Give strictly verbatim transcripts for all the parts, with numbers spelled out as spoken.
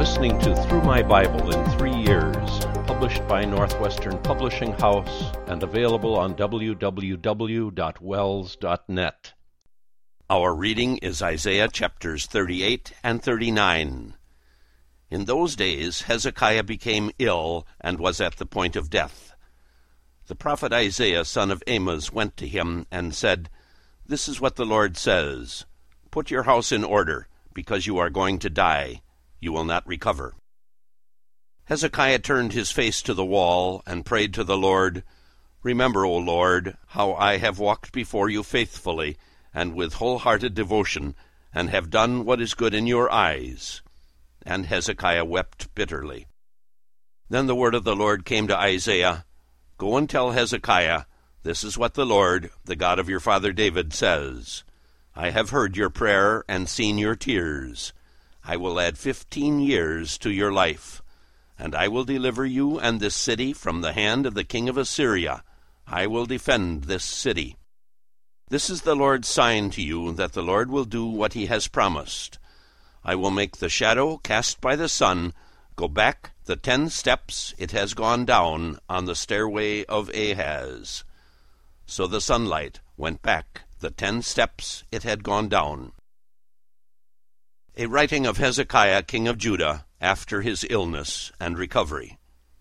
listening to Through My Bible in Three Years, published by Northwestern Publishing House and available on w w w dot wells dot net. Our reading is Isaiah chapters thirty-eight and thirty-nine. In those days Hezekiah became ill and was at the point of death. The prophet Isaiah, son of Amoz, went to him and said, "This is what the Lord says, Put your house in order, because you are going to die. You will not recover." Hezekiah turned his face to the wall and prayed to the Lord, "Remember, O Lord, how I have walked before you faithfully and with wholehearted devotion, and have done what is good in your eyes." And Hezekiah wept bitterly. Then the word of the Lord came to Isaiah, "Go and tell Hezekiah, this is what the Lord, the God of your father David, says. I have heard your prayer and seen your tears. I will add fifteen years to your life, and I will deliver you and this city from the hand of the king of Assyria. I will defend this city. This is the Lord's sign to you that the Lord will do what he has promised. I will make the shadow cast by the sun go back the ten steps it has gone down on the stairway of Ahaz." So the sunlight went back the ten steps it had gone down. A writing of Hezekiah, king of Judah, after his illness and recovery.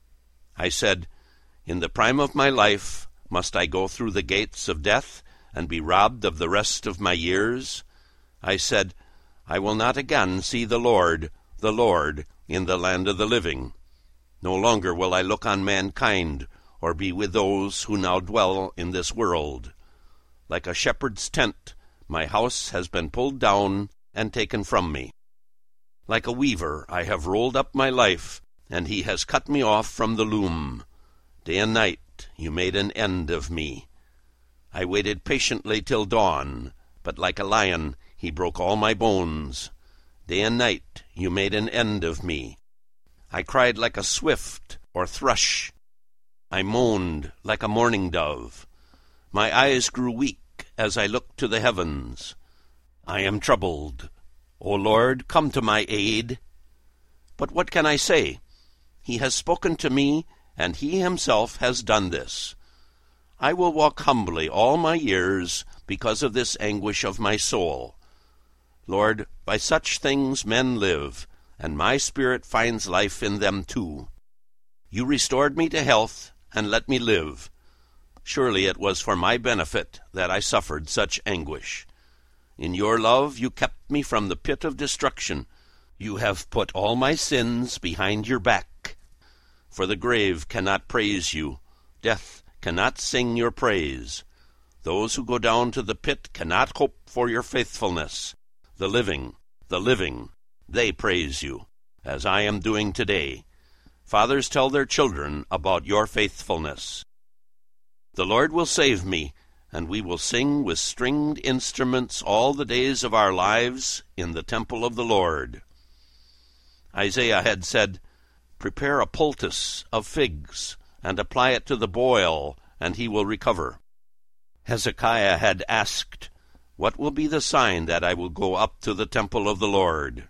I said, "In the prime of my life must I go through the gates of death and be robbed of the rest of my years? I said, I will not again see the Lord, the Lord, in the land of the living. No longer will I look on mankind, or be with those who now dwell in this world. Like a shepherd's tent, my house has been pulled down and taken from me. Like a weaver I have rolled up my life, and he has cut me off from the loom. Day and night you made an end of me. I waited patiently till dawn, but like a lion he broke all my bones. Day and night you made an end of me. I cried like a swift or thrush. I moaned like a mourning dove. My eyes grew weak as I looked to the heavens. I am troubled. O Lord, come to my aid. But what can I say? He has spoken to me, and he himself has done this. I will walk humbly all my years because of this anguish of my soul. Lord, by such things men live, and my spirit finds life in them too. You restored me to health and let me live. Surely it was for my benefit that I suffered such anguish. In your love you kept me from the pit of destruction. You have put all my sins behind your back. For the grave cannot praise you. Death cannot sing your praise. Those who go down to the pit cannot hope for your faithfulness. The living, the living, they praise you, as I am doing today. Fathers tell their children about your faithfulness. The Lord will save me, and we will sing with stringed instruments all the days of our lives in the temple of the Lord. Isaiah had said, "Prepare a poultice of figs, and apply it to the boil, and he will recover." Hezekiah had asked, "What will be the sign that I will go up to the temple of the Lord?"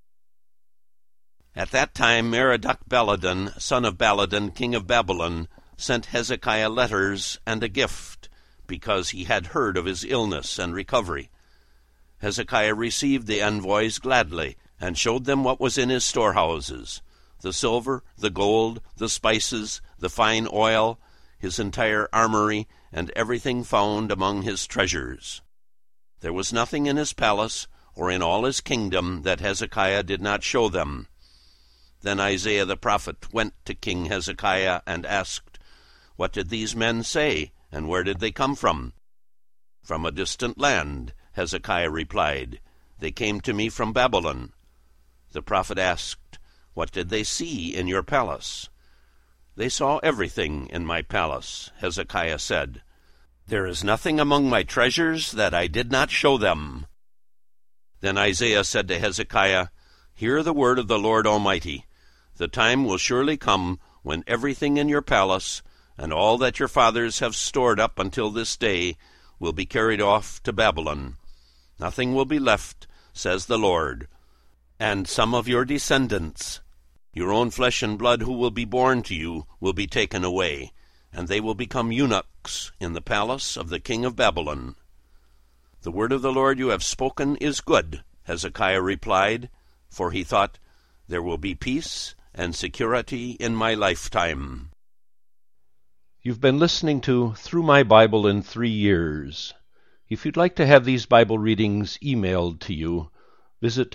At that time Merodach-Baladan, son of Baladan, king of Babylon, sent Hezekiah letters and a gift, because he had heard of his illness and recovery. Hezekiah received the envoys gladly, and showed them what was in his storehouses, the silver, the gold, the spices, the fine oil, his entire armory, and everything found among his treasures. There was nothing in his palace or in all his kingdom that Hezekiah did not show them. Then Isaiah the prophet went to King Hezekiah and asked, "What did these men say, and where did they come from?" "From a distant land," Hezekiah replied. "They came to me from Babylon." The prophet asked, "What did they see in your palace?" "They saw everything in my palace," Hezekiah said. "There is nothing among my treasures that I did not show them." Then Isaiah said to Hezekiah, "Hear the word of the Lord Almighty. The time will surely come when everything in your palace, and all that your fathers have stored up until this day, will be carried off to Babylon. Nothing will be left, says the Lord. and some of your descendants. Your own flesh and blood who will be born to you will be taken away, and they will become eunuchs in the palace of the king of Babylon. The word of the Lord you have spoken is good, Hezekiah replied, for he thought, there will be peace and security in my lifetime. You've been listening to Through My Bible in Three Years. If you'd like to have these Bible readings emailed to you, visit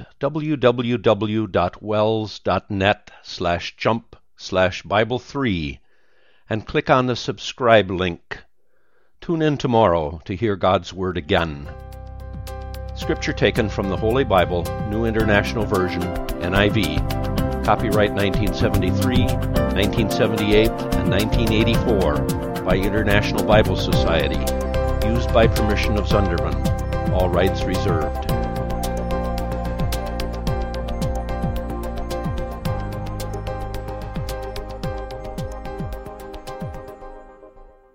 www.wells.net slash jump slash Bible three and click on the subscribe link. Tune in tomorrow to hear God's Word again. Scripture taken from the Holy Bible, New International Version, N I V. Copyright nineteen seventy-three, nineteen seventy-eight, and nineteen eighty-four by International Bible Society. Used by permission of Zunderman. All rights reserved.